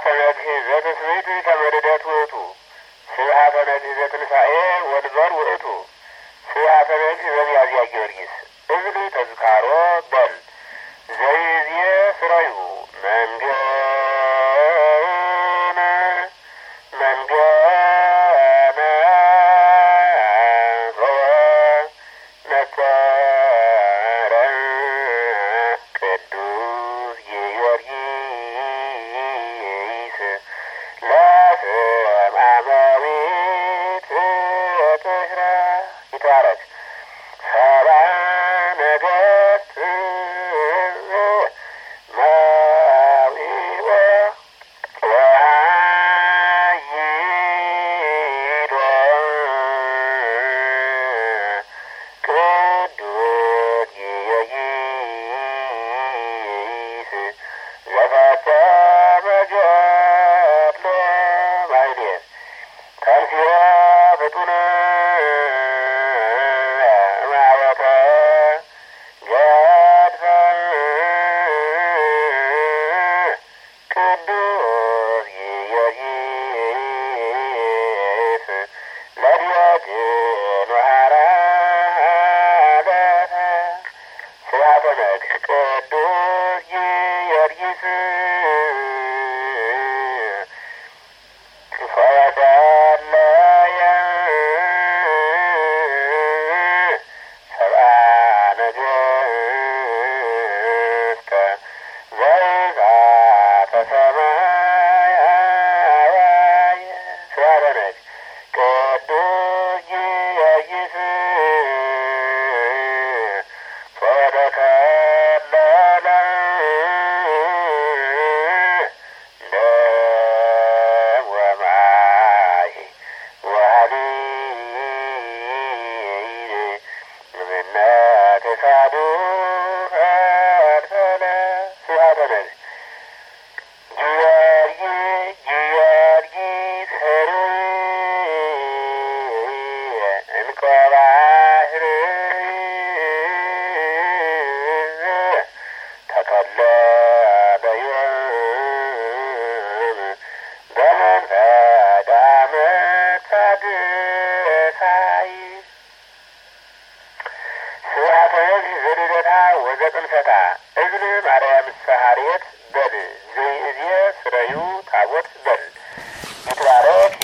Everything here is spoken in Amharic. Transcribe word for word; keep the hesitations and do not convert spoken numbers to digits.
ነግህ ዘትስብእት ከመልደት ውእቱ ስብሐተ ነግህ ዘትንሣኤ ወንበር ውእቱ ስብሐተ ነግህ ዘሚያዝያ ጊዮርጊስ እዝል ተዝካሮ በል ዘይዜ ስራዩ መንገነ መንገነ ነጸረ ቅዱስ ጊዮርጊስ ለስም አማዊት ትሽራ ይትባረክ ሰባ ነገሥት መዊኦ ወአይዶ ቅዱስ ጊዮርጊስ ዘፈጸመ ገድለ ማሕሌት ተንሥኦ ፍጡነ እማወተ ገድፈ ቅዱስ ጊዮርጊስ ለዲዮቅን ወሃራለፈ ስብሐተ ነግህ ቅዱስ ጊዮርጊስ ፈወሰለየ ሰብአ ነገሥተ ዘይዛተ ሰማያየ ስብሐተ ነግህ ቅዱስ ጊዮርጊስ ፈወተከለለ ደም ወማይ ወሐሊል እምነ ክሳዱ ፈልፈለ ስብሐተ ነግህ ጊዮርጊስ ጊዮርጊስ ኅሩይ እንቆ ባሕር ተከለለ ዮም በመንፈቀ ዓመት ሳድሳይ ስብሐተ ነግህ ዘልደታ ወዘጽንሰታ እዝል ማርያም ሐሬት